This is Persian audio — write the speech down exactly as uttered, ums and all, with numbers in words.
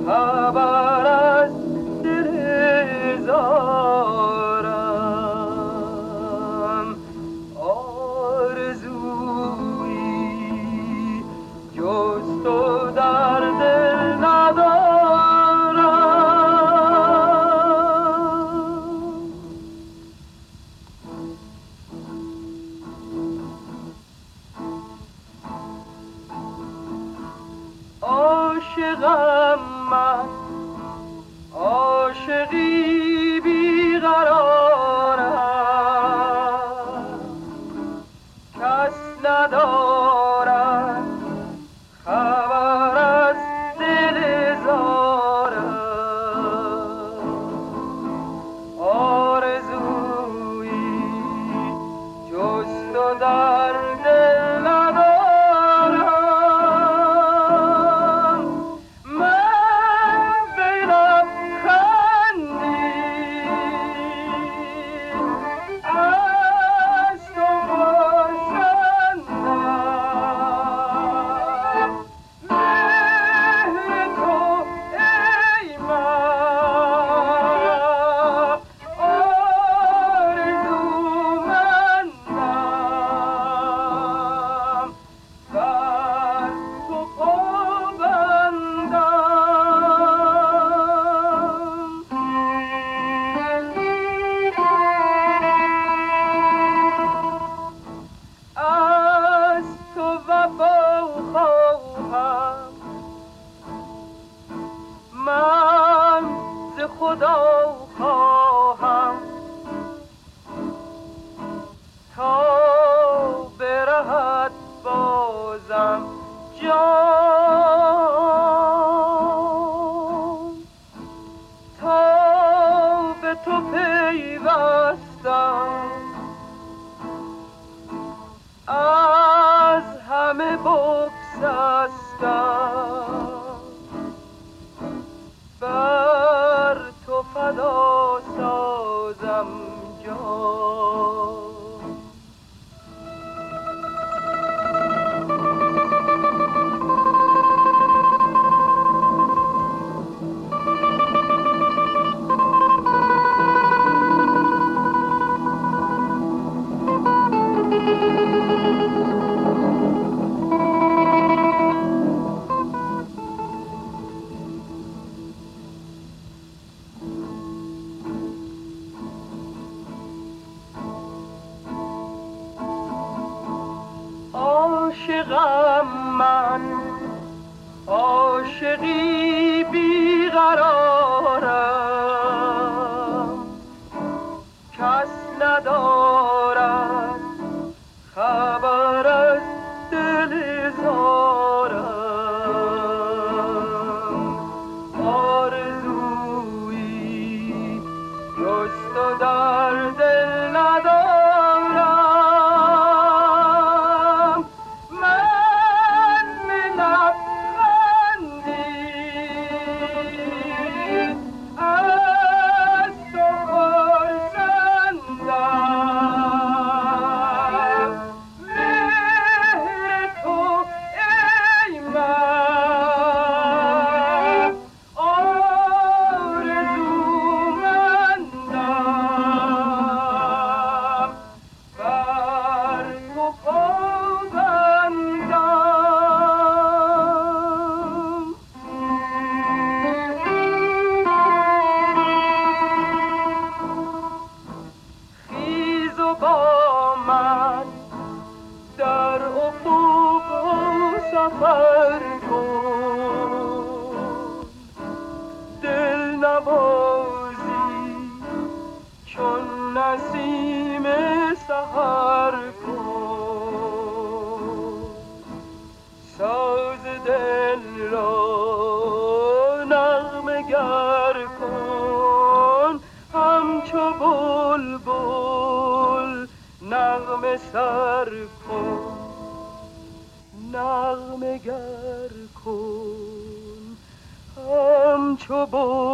خبر از دل زارم آرزویی جز تو در دل ندارم. عاشقم من عاشقی بیقرارم کس ندارد خبر از دل زارم آرزویی جز تو در دل ندارم. خدا خواهم تا برهد بازم جان تا به تو پیوستم از همه بگسستم بر تو فدا سازم جان. عاشقم من عاشقی بیقرارم کس ندارد خبر از دل زارم آرزویی جز تو در دل ندارم. سفر کن دل نوازی چون نسیم سحر کن ساز دل را نغمه گر کن همچو بلبل نغمه سر کن نغمه گر کن همچو بلبل